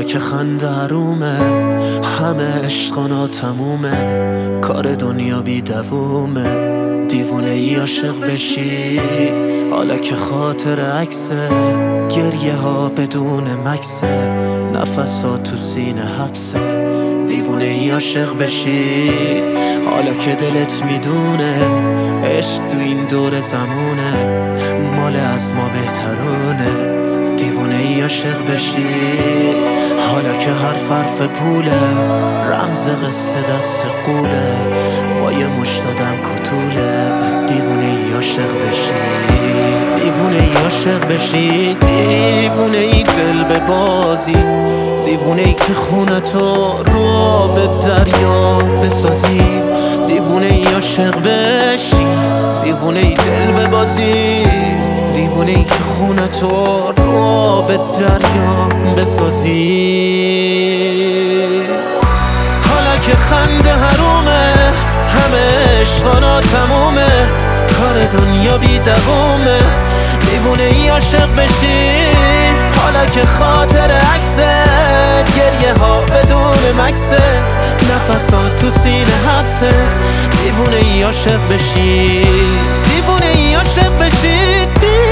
حالا که خنده حرومه، همه عشقانا تمومه، کار دنیا بی دوومه. دیوونه ای عاشق بشی حالا که خاطر عکسه، گریه ها بدون مکسه، نفسات تو سینه حبسه. دیوونه ای عاشق بشی حالا که دلت میدونه، عشق تو این دور زمونه، مال از ما بهترونه. دیوونه ای عاشق بشی حالا که حرف پوله، رمز قصه دست قوله، با یه مشتادم کتوله. دیوونه ای عاشق بشی، دیوونه ای عاشق بشی، دیوونه ای دل به بازی، دیوونه ای که خونه تو رو به دریا بسازی. دیوونه ای عاشق بشی، دیوونه ای دل به بازی، دیوونه ای که خونه تو رو به دریا بسازی. حالا که خنده حرومه، همه عشقانا تمومه، کار دنیا بی دوومه. دیوونه ای عاشق بشی حالا که خاطر عکست، گریه ها بدون مکسه، نفسات تو سینه حبسه. دیوونه ای عاشق بشی، دیوونه ای عاشق بشی.